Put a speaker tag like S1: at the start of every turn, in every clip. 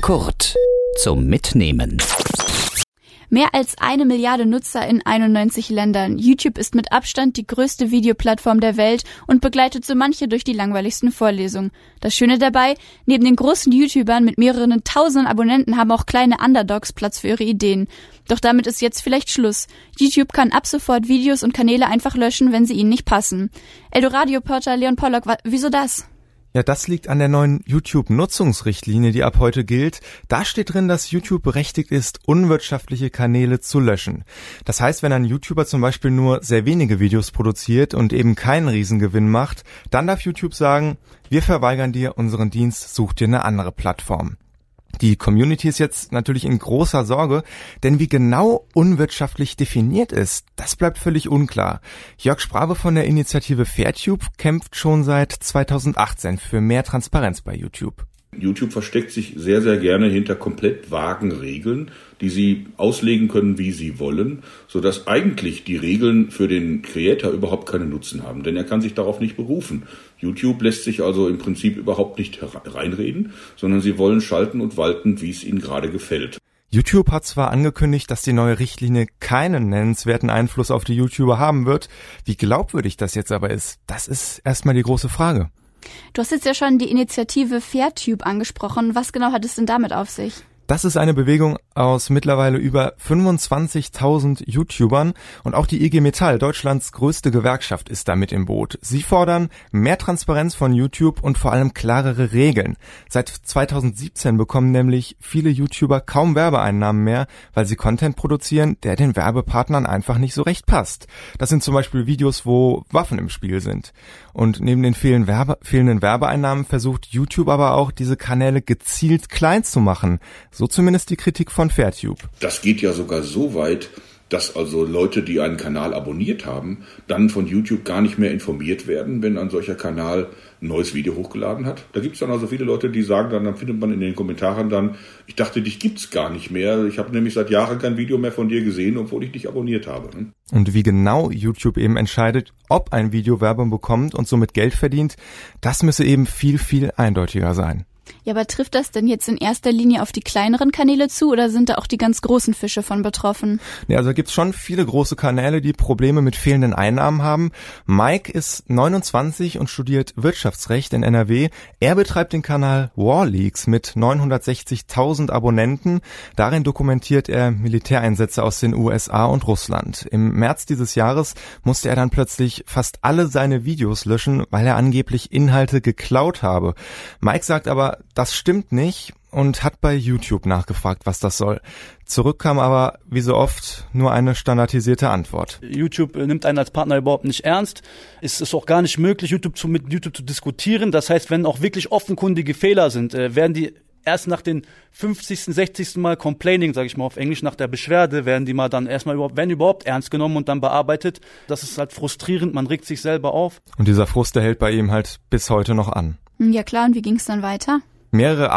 S1: Kurt zum Mitnehmen.
S2: Mehr als 1 Milliarde Nutzer in 91 Ländern. YouTube ist mit Abstand die größte Videoplattform der Welt und begleitet so manche durch die langweiligsten Vorlesungen. Das Schöne dabei, neben den großen YouTubern mit mehreren tausenden Abonnenten haben auch kleine Underdogs Platz für ihre Ideen. Doch damit ist jetzt vielleicht Schluss. YouTube kann ab sofort Videos und Kanäle einfach löschen, wenn sie ihnen nicht passen. Eldoradio-Reporter Leon Pollock, wieso das?
S3: Ja, das liegt an der neuen YouTube-Nutzungsrichtlinie, die ab heute gilt. Da steht drin, dass YouTube berechtigt ist, unwirtschaftliche Kanäle zu löschen. Das heißt, wenn ein YouTuber zum Beispiel nur sehr wenige Videos produziert und eben keinen Riesengewinn macht, dann darf YouTube sagen, wir verweigern dir unseren Dienst, such dir eine andere Plattform. Die Community ist jetzt natürlich in großer Sorge, denn wie genau unwirtschaftlich definiert ist, das bleibt völlig unklar. Jörg Sprabe von der Initiative Fairtube kämpft schon seit 2018 für mehr Transparenz bei YouTube.
S4: YouTube versteckt sich sehr, sehr gerne hinter komplett vagen Regeln, die sie auslegen können, wie sie wollen, sodass eigentlich die Regeln für den Creator überhaupt keinen Nutzen haben, denn er kann sich darauf nicht berufen. YouTube lässt sich also im Prinzip überhaupt nicht reinreden, sondern sie wollen schalten und walten, wie es ihnen gerade gefällt.
S3: YouTube hat zwar angekündigt, dass die neue Richtlinie keinen nennenswerten Einfluss auf die YouTuber haben wird. Wie glaubwürdig das jetzt aber ist, das ist erstmal die große Frage.
S2: Du hast jetzt ja schon die Initiative Fairtube angesprochen. Was genau hat es denn damit auf sich?
S3: Das ist eine Bewegung aus mittlerweile über 25.000 YouTubern und auch die IG Metall, Deutschlands größte Gewerkschaft, ist da mit im Boot. Sie fordern mehr Transparenz von YouTube und vor allem klarere Regeln. Seit 2017 bekommen nämlich viele YouTuber kaum Werbeeinnahmen mehr, weil sie Content produzieren, der den Werbepartnern einfach nicht so recht passt. Das sind zum Beispiel Videos, wo Waffen im Spiel sind. Und neben den fehlenden Werbeeinnahmen versucht YouTube aber auch, diese Kanäle gezielt klein zu machen. So zumindest die Kritik von Fairtube.
S4: Das geht ja sogar so weit, dass also Leute, die einen Kanal abonniert haben, dann von YouTube gar nicht mehr informiert werden, wenn ein solcher Kanal ein neues Video hochgeladen hat. Da gibt es dann also viele Leute, die sagen dann findet man in den Kommentaren dann, ich dachte, dich gibt's gar nicht mehr. Ich habe nämlich seit Jahren kein Video mehr von dir gesehen, obwohl ich dich abonniert habe.
S3: Und wie genau YouTube eben entscheidet, ob ein Video Werbung bekommt und somit Geld verdient, das müsse eben viel, viel eindeutiger sein.
S2: Ja, aber trifft das denn jetzt in erster Linie auf die kleineren Kanäle zu oder sind da auch die ganz großen Fische von betroffen?
S3: Ja, also gibt's schon viele große Kanäle, die Probleme mit fehlenden Einnahmen haben. Mike ist 29 und studiert Wirtschaftsrecht in NRW. Er betreibt den Kanal Warleaks mit 960.000 Abonnenten. Darin dokumentiert er Militäreinsätze aus den USA und Russland. Im März dieses Jahres musste er dann plötzlich fast alle seine Videos löschen, weil er angeblich Inhalte geklaut habe. Mike sagt aber, das stimmt nicht und hat bei YouTube nachgefragt, was das soll. Zurück kam aber, wie so oft, nur eine standardisierte Antwort.
S5: YouTube nimmt einen als Partner überhaupt nicht ernst. Es ist auch gar nicht möglich, mit YouTube zu diskutieren. Das heißt, wenn auch wirklich offenkundige Fehler sind, werden die erst nach den 50., 60. Mal Complaining, sage ich mal auf Englisch, nach der Beschwerde, werden die mal dann erstmal wenn überhaupt ernst genommen und dann bearbeitet. Das ist halt frustrierend, man regt sich selber auf.
S3: Und dieser Frust, der hält bei ihm halt bis heute noch an.
S2: Ja klar, und wie ging's dann weiter?
S3: Mehrere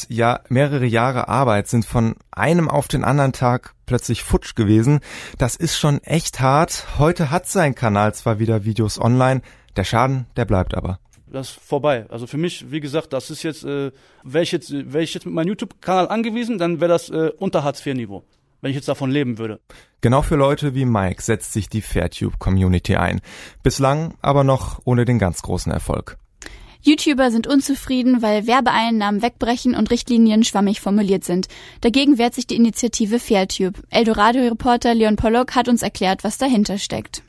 S3: Jahre Arbeit sind von einem auf den anderen Tag plötzlich futsch gewesen. Das ist schon echt hart. Heute hat sein Kanal zwar wieder Videos online, der Schaden, der bleibt aber.
S5: Das ist vorbei. Also für mich, wie gesagt, das ist jetzt, wäre ich jetzt mit meinem YouTube-Kanal angewiesen, dann wäre das unter Hartz-IV-Niveau, wenn ich jetzt davon leben würde.
S3: Genau für Leute wie Mike setzt sich die Fairtube-Community ein. Bislang aber noch ohne den ganz großen Erfolg.
S2: YouTuber sind unzufrieden, weil Werbeeinnahmen wegbrechen und Richtlinien schwammig formuliert sind. Dagegen wehrt sich die Initiative Fairtube. Eldoradio-Reporter Leon Pollock hat uns erklärt, was dahinter steckt.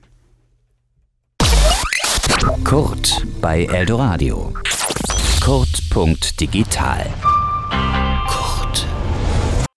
S1: Kurt bei Eldoradio. Kurt.digital